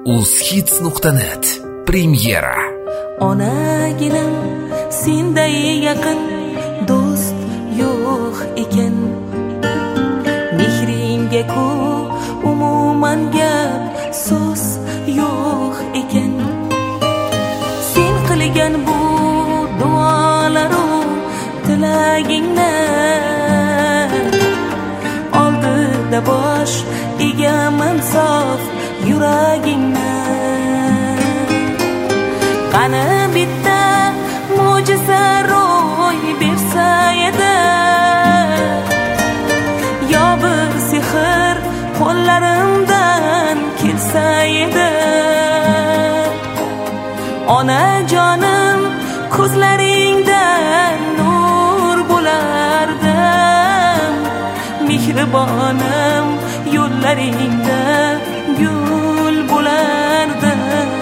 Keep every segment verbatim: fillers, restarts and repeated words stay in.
uzhits nuqta net premyera. Onagilam senday yaqin do'st yo'q ekan, mehringga ku umuman gap so'z yo'q ekan. Sen qilgan bu duolaru tilagingni oldida bosh egaman sof yuragingni. Qani bitta mo'jiza ro'y bersa edi, yo bir sehr qo'llarimdan kelsa edi. Onajonim ko'zlaringdan nur bo'lardim, mehribonim yo'llaringda gul bo'lardim.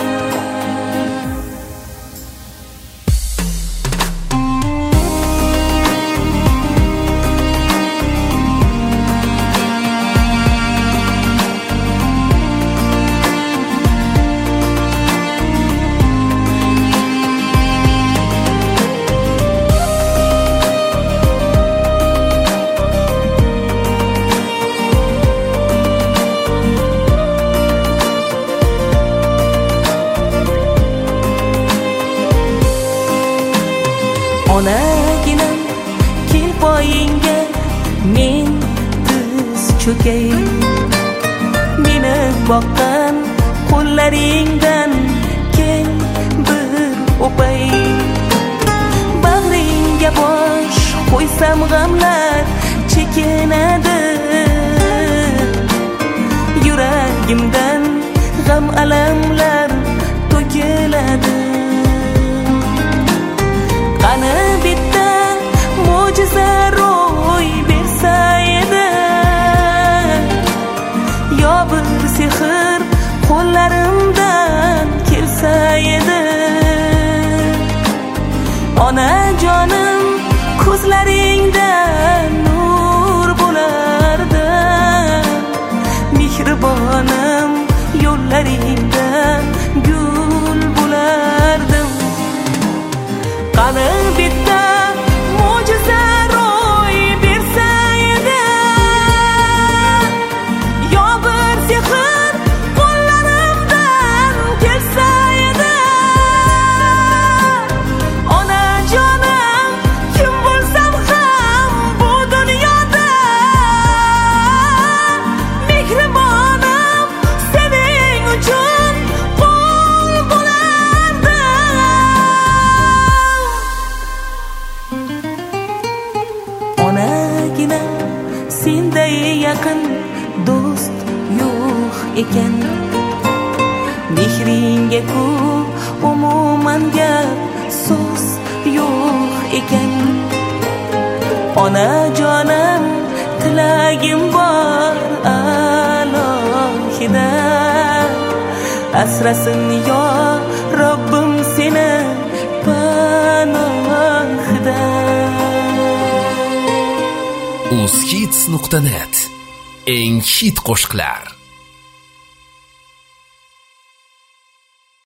Onaginam kel poyingga men tiz cho'kay, meni boqqan qo'llaringdan kel bir o'pay. Bag'ringga bosh qo'ysam g'amlar chekinadi, yuragimdan g'am alamlar to'kiladi. Qani bitta mo'jiza ro'y bersa edi, yo bir sehr qo'llarimdan kelsa edi. Onajonim ko'zlaringdan nur bo'lardim, mehribonim yo'llaringda gul bo'lardim. Qani bitta mo'jiza ro'y bersa edi, yo bir sehr qo'llarimdan kelsa edi. Onajonim kim bo'lsam ham bu dunyoda, mehribonim sening uchun qul bo'lardim. Onaginam senday yaqin do'st yo'q ekan, mehringga ku umuman gap so'z yo'q ekan. Onajonim tilagim bor alohida, asrasin yo Robbim seni panohida. uzhits nuqta net eng hit qo'shiqlar.